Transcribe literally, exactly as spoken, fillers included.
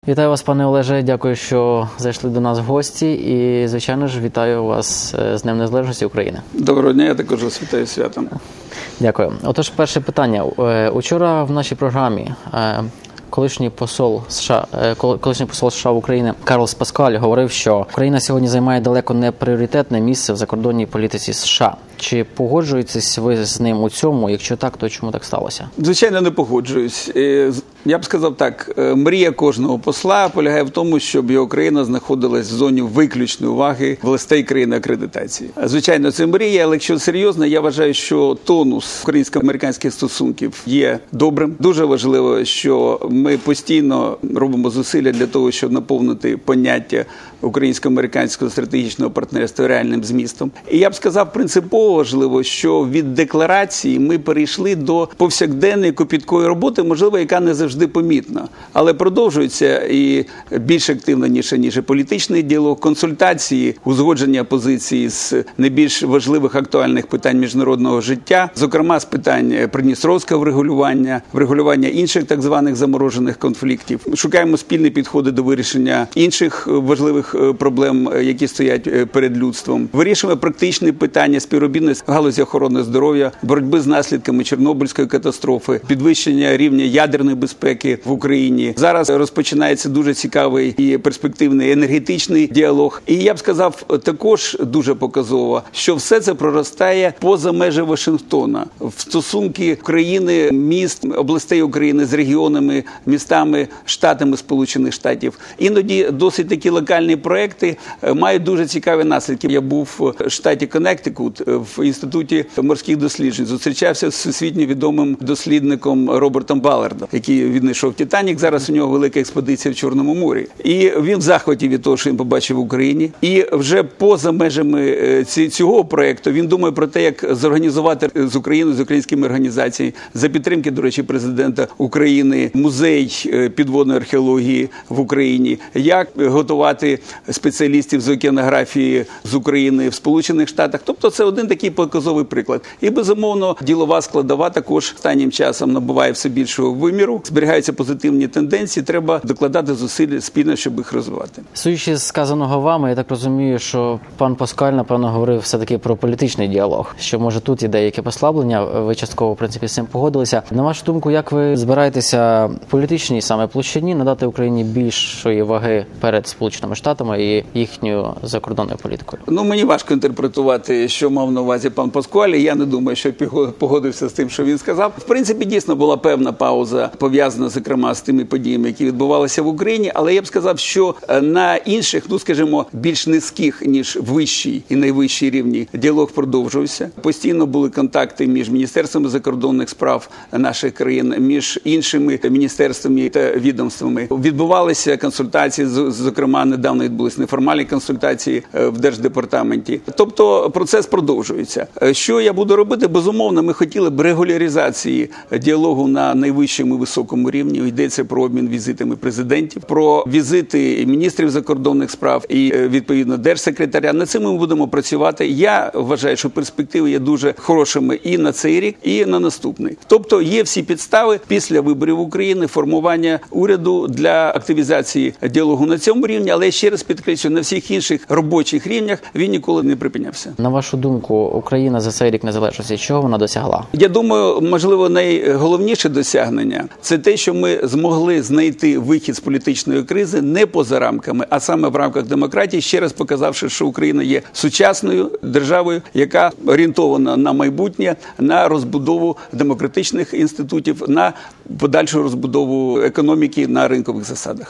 Вітаю вас, пане Олеже, дякую, що зайшли до нас в гості і, звичайно ж, вітаю вас з Днем Незалежності України. Доброго дня, я також вас вітаю з святом. Дякую. Отож, перше питання. Учора в нашій програмі колишній посол США, колишній посол США в Україні Карлос Паскуаль говорив, що Україна сьогодні займає далеко не пріоритетне місце в закордонній політиці США. Чи погоджуєтесь ви з ним у цьому? Якщо так, то чому так сталося? Звичайно, не погоджуюсь. Я б сказав так, мрія кожного посла полягає в тому, щоб його країна знаходилась в зоні виключної уваги властей країни акредитації. Звичайно, це мрія, але якщо серйозно, я вважаю, що тонус українсько-американських стосунків є добрим. Дуже важливо, що ми постійно робимо зусилля для того, щоб наповнити поняття українсько-американського стратегічного партнерства реальним змістом. І я б сказав, принципово важливо, що від декларації ми перейшли до повсякденної копіткої роботи, можливо, яка не завжди помітна, але продовжується і більш активно, ніж ніж політичний діалог, консультації, узгодження позиції з найбільш важливих актуальних питань міжнародного життя, зокрема з питань придністровського врегулювання, врегулювання інших так званих заморожених конфліктів. Шукаємо спільні підходи до вирішення інших важливих проблем, які стоять перед людством. Вирішуємо практичні питання співробітництва в галузі охорони здоров'я, боротьби з наслідками Чорнобильської катастрофи, підвищення рівня ядерної безпеки в Україні. Зараз розпочинається дуже цікавий і перспективний енергетичний діалог. І я б сказав, також дуже показово, що все це проростає поза межі Вашингтона. В стосунки країни, міст, областей України з регіонами, містами, штатами Сполучених Штатів. Іноді досить такі локальні проекти мають дуже цікаві наслідки. Я був в штаті Коннектикут в Інституті морських досліджень. Зустрічався з всесвітньо відомим дослідником Робертом Баллардом, який віднайшов Титанік. Зараз у нього велика експедиція в Чорному морі. І він в захваті від того, що він побачив в Україні. І вже поза межами цього проєкту він думає про те, як зорганізувати з Україною, з українськими організаціями, за підтримки, до речі, президента України, музей підводної археології в Україні, як готувати спеціалістів з океанографії з України в Сполучених Штатах. Тобто це один такий показовий приклад. І, безумовно, ділова складова також останнім часом набуває все більшого виміру. Зберігаються позитивні тенденції, треба докладати зусиль спільно, щоб їх розвивати. Судячи з сказаного вами, я так розумію, що пан Паскуаль, напевно, говорив все-таки про політичний діалог, що, може, тут є деякі послаблення, ви частково, в принципі, з цим погодилися. На вашу думку, як ви збираєтеся в політичній саме площині надати Україні більшої ваги перед Сполученими Штатами і їхньою закордонною політикою? Ну, мені важко інтерпретувати, що мав на увазі пан Паскуаль. Я не думаю, що погодився з тим, що він сказав. В принципі, дійсно була певна пауза, пов'язана, зокрема, з тими подіями, які відбувалися в Україні, але я б сказав, що на інших, ну, скажімо, більш низьких, ніж вищий і найвищий рівні, діалог продовжувався. Постійно були контакти між міністерствами закордонних справ наших країн, між іншими міністерствами та відомствами. Відбувалися консультації, зокрема, недавно відбулися неформальні консультації в Держдепартаменті. Тобто процес продовжується. Що я буду робити? Безумовно, ми хотіли б регуляризації діалогу на найвищому і високому рівні. Йдеться про обмін візитами президентів, про візити міністрів закордонних справ і, відповідно, держсекретаря. Над цим ми будемо працювати. Я вважаю, що перспективи є дуже хорошими і на цей рік, і на наступний. Тобто є всі підстави після виборів України, формування уряду для активізації діалогу на цьому рівні, але ще раз підкреслюю, на всіх інших робочих рівнях він ніколи не припинявся. На вашу думку, Україна за цей рік незалежності, чого вона досягла? Я думаю, можливо, найголовніше досягнення – це те, що ми змогли знайти вихід з політичної кризи не поза рамками, а саме в рамках демократії, ще раз показавши, що Україна є сучасною державою, яка орієнтована на майбутнє, на розбудову демократичних інститутів, на подальшу розбудову економіки на ринкових засадах.